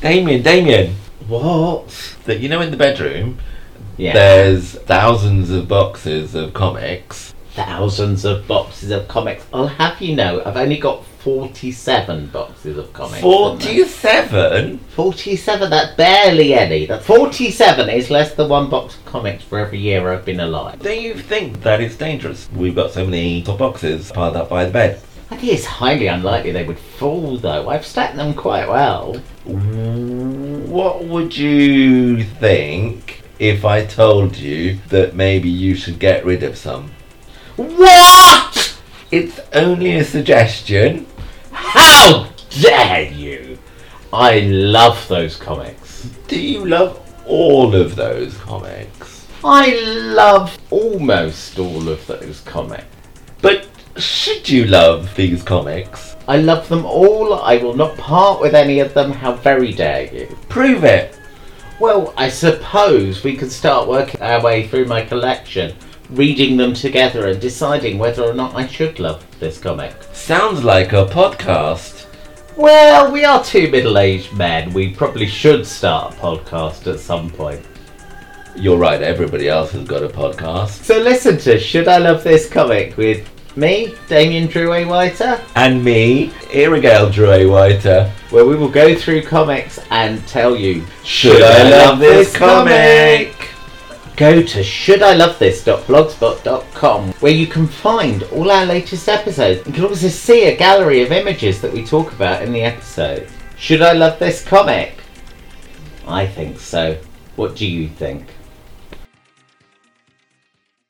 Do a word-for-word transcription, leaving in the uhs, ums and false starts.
Damien, Damien. What? That you know in the bedroom, Yeah. there's thousands of boxes of comics. Thousands of boxes of comics. I'll have you know, I've only got forty-seven boxes of comics. Forty-seven? forty-seven, that's barely any. That forty-seven is less than one box of comics for every year I've been alive. Do you think that it's dangerous? We've got so many top boxes piled up by the bed. I think it's highly unlikely they would fall, though. I've stacked them quite well. What would you think if I told you that maybe you should get rid of some? What? It's only a suggestion. How dare you? I love those comics. Do you love all of those comics? I love almost all of those comics. But should you love these comics? I love them all. I will not part with any of them. How very dare you? Prove it. Well, I suppose we could start working our way through my collection, reading them together and deciding whether or not I should love this comic. Sounds like a podcast. Well, we are two middle-aged men. We probably should start a podcast at some point. You're right, everybody else has got a podcast. So listen to Should I Love This Comic with me, Damien Drew A. Whiter, And me, Irigale Drew Whiter, where we will go through comics and tell you, Should I love this comic? Go to should I love this dot blogspot dot com, where you can find all our latest episodes. You can also see a gallery of images that we talk about in the episode. Should I love this comic? I think so. What do you think?